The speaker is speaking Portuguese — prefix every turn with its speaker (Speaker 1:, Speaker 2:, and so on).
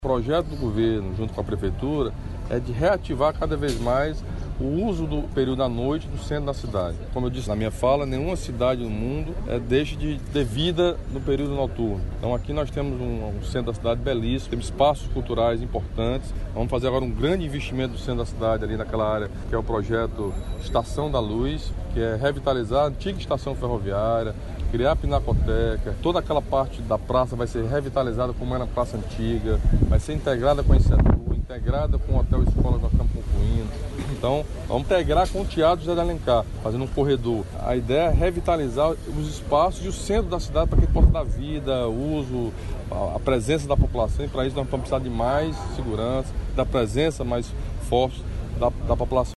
Speaker 1: O projeto do governo, junto com a prefeitura, é de reativar cada vez mais o uso do período da noite do centro da cidade. Como eu disse na minha fala, nenhuma cidade no mundo deixa de ter vida no período noturno. Então aqui nós temos um centro da cidade belíssimo, temos espaços culturais importantes. Vamos fazer agora um grande investimento no centro da cidade, ali naquela área que é o projeto Estação da Luz, que é revitalizar a antiga estação ferroviária, criar a pinacoteca, toda aquela parte da praça vai ser revitalizada como era a praça antiga, vai ser integrada com a INCETU, integrada com o Hotel Escola que nós estamos concluindo. Então, vamos integrar com o Teatro José de Alencar, fazendo um corredor. A ideia é revitalizar os espaços e o centro da cidade para que possa dar vida, uso, a presença da população. E para isso nós vamos precisar de mais segurança, da presença mais forte da população.